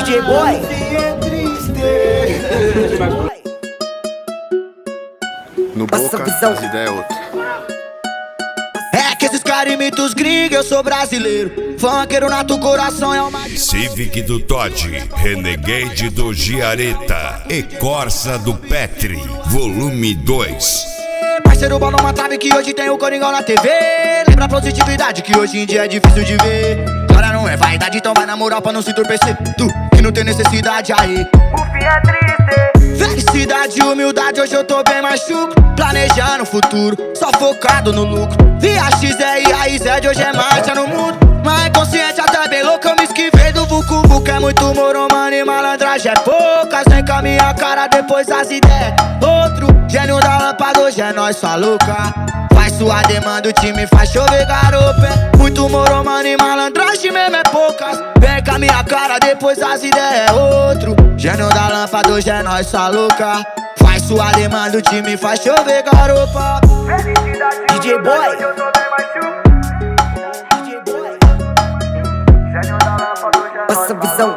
DJ Boy. No Boca, as ideias é outra. É que esses caras imitam os gringos, eu sou brasileiro. Funkeiro nato, coração é uma... Civic do Todd, Renegade do Giareta e Corsa do Petri, volume 2. Parceiro, bola uma trave que hoje tem o Coringão na TV. Lembra a positividade que hoje em dia é difícil de ver. Agora não é vaidade, então vai na moral pra não se entorpecer. Tu que não tem necessidade aí, o fim é triste. Felicidade e humildade, hoje eu tô bem mais chucro. Planejando o futuro, só focado no lucro. Via XE e a IZ de hoje é marcha no mundo. Mas consciente até bem louco, eu me esquivei do Vucu Vucu. É muito moro, mano, e malandragem é poucas. Vem com a minha cara, depois as ideias. Outro gênio da lâmpada, hoje é nós, sua louca. Faz sua demanda, o time faz chover garopa. É muito moro, mano, e malandragem mesmo é poucas. Vem com a minha cara, depois as ideias. Outro gênio da lâmpada, hoje é nós, sua louca. Faz sua demanda, o time faz chover garopa. DJ Boy. DJ Boy. Passa visão.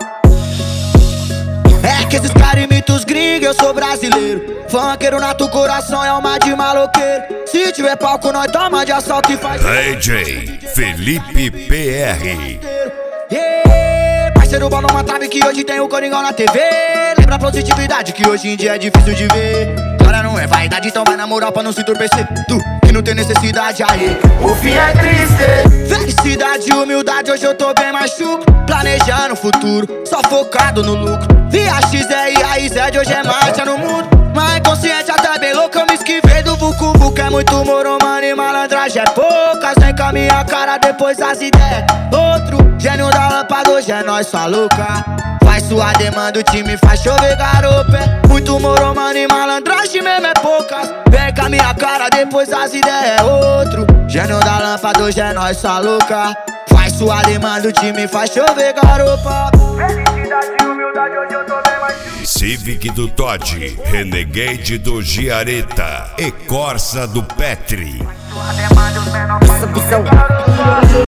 É que esses caras imitam os gringos, eu sou brasileiro. Funkeiro nato, coração é uma de maloqueiro. Se tiver palco, nós toma de assalto e faz... DJ Felipe PR. Parceiro, bola uma trave que hoje tem o Coringão na TV. Lembra a positividade que hoje em dia é difícil de ver. Agora não é vaidade, então vai na moral pra não se entorpecer. Tu que não tem necessidade aí, o fim é triste. Felicidade e humildade, hoje eu tô bem mais chucro. Planejando o futuro, só focado no lucro. Via XE e a IZ de hoje é marcha no mundo. Mas consciente até bem louco, eu me esquivei do Vucu Vucu. É muito moro, mano, e malandragem é poucas. Vem com a minha cara, depois as ideias. Outro gênio da lâmpada, hoje é nós, sua louca. Faz sua demanda, o time faz chover garopa. É muito moro, mano, e malandragem mesmo é poucas. Vem com a minha cara, depois as ideias. Outro gênio da lâmpada, hoje é nós, sua louca. Faz sua demanda, o time faz chover garopa. Felicidade e humildade, hoje eu tô bem mais chucro. Civic do Todd, Renegade do Giareta e Corsa do Petri. Essa visão.